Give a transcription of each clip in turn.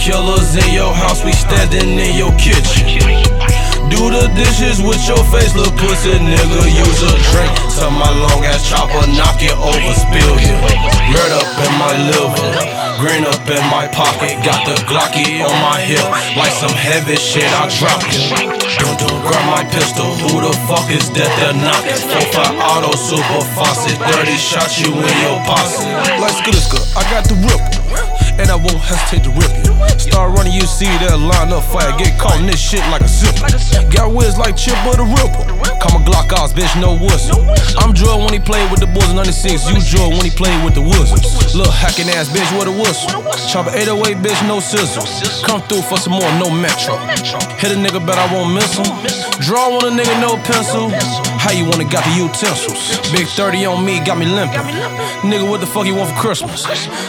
killers in your house, we standing in your kitchen. Do the dishes with your face, little pussy nigga, use a drink. Tell my long ass chopper, knock it over, spill you. Red up in my liver, green up in my pocket. Got the Glocky on my hip, like some heavy shit, I drop you. Don't grab my pistol, who the fuck is that they're knocking? 4-5 auto, super faucet, 30 shots you in your posse. Like Skitterska, I got the ripple, and I won't hesitate to rip you. Start running, you see that line up fire, get caught in this shit like a zipper. Got whiz like Chip or the Ripple. Call my Glock off, bitch, no whistle. I'm Drill when he played with the Bulls in 96. You Drill when he played with the Wizards. Little hacking ass bitch with a whistle. Chopper 808, bitch, no sizzle. Come through for some more, no metro. Hit a nigga, bet I won't miss him. Draw on a nigga, no pencil. How you wanna got the utensils? Big 30 on me, got me limping. Nigga, what the fuck you want for Christmas?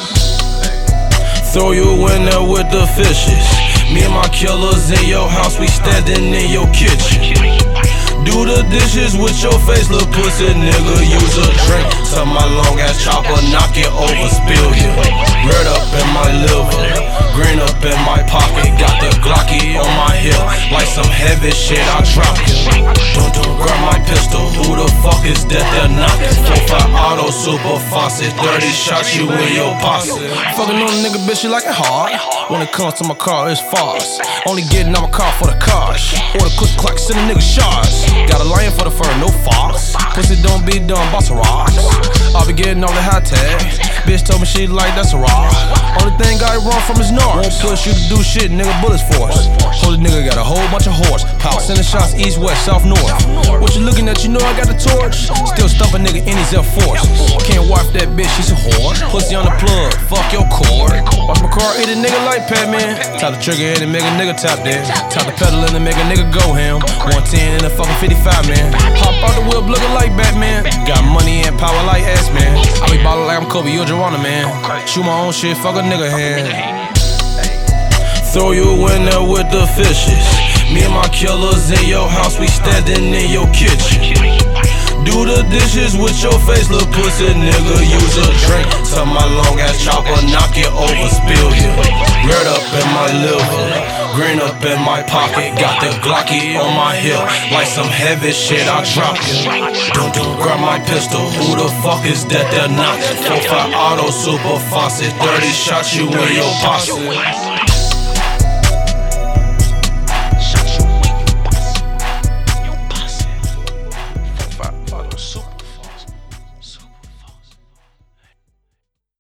Throw you in there with the fishes. Me and my killers in your house, we standing in your kitchen. Do the dishes with your face, little pussy nigga, use a drink. Tell my long ass chopper, knock it over, spill you. Red up in my liver, green up in my pocket. Got the Glocky on my hip, like some heavy shit, I drop you. Don't grab my pistol, who the fuck is that they're knocking? 4-5 auto, super faucet, 30 shots you in your posse. Fucking on a nigga, bitch, you like it hard. When it comes to my car, it's fast. Only getting out my car for the cars. Or the quick clock, send a nigga shards. Got a lion for the fur, no fox. Pussy don't be done, boss of rocks. I'll be getting all the high tag. Bitch told me she like that's a rock. Only thing I run from is north. Won't push you to do shit, nigga, bullets for us. Holy nigga got a whole bunch of horse. Power sending shots east, west, south, north. What you looking at? You know I got the torch. Still stumping nigga in his F-Force. Can't wipe that bitch, she's a whore. Pussy on the plug, fuck your cord. Watch my car eat a nigga like Pac-Man. Tap the trigger in and make a nigga tap dance. Tap the pedal in and make a nigga go ham. 110 in a fucking 55, man. Hop out the whip looking like Batman. Got money and power like S-Man. I be ballin' like I'm Kobe, you're Joanna, man. Shoot my own shit, fuck a nigga hand. Throw you in there with the fishes. Me and my killers in your house, we standing in your kitchen. Do the dishes with your face, little pussy nigga, use a drink. Tell my long ass chopper, knock it over, spill you. Red up in my liver, green up in my pocket. Got the Glocky on my hip, like some heavy shit, I drop you. Don't grab my pistol, who the fuck is that they're knocking? 4-5 auto, super faucet, 30 shots you in your posse.